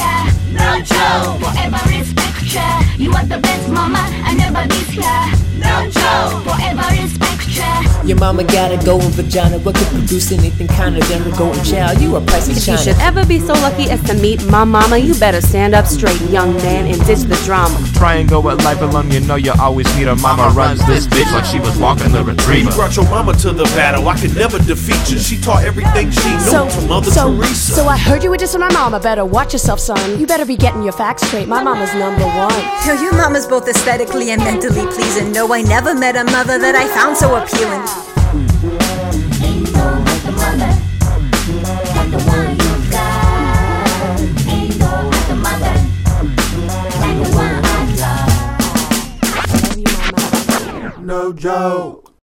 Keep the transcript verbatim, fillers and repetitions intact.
ya. No joke. Forever respect ya. You are the best mama, I never miss ya. No joke. Forever respect ya. Your mama got a golden vagina. What could produce anything kinder than a golden child? You a priceless If china. you should ever be so lucky as to meet my mama, you better stand up straight, young man, and ditch the drama. Try and go at life alone, you know you always need a mama. Runs this bitch like she was walking the retriever. You brought your mama to the battle, I could never defeat you. She taught everything she knew So, to Mother so, Teresa. so I heard you were dissing my mama. Better watch yourself, son. You better be getting your facts straight. My mama's number one. Yo, your mama's both aesthetically and mentally pleasing. No, I never met a mother that I found so appealing. Ain't no other mother like the one you got. Ain't no other mother like the one I love. Love you, mama. No joke.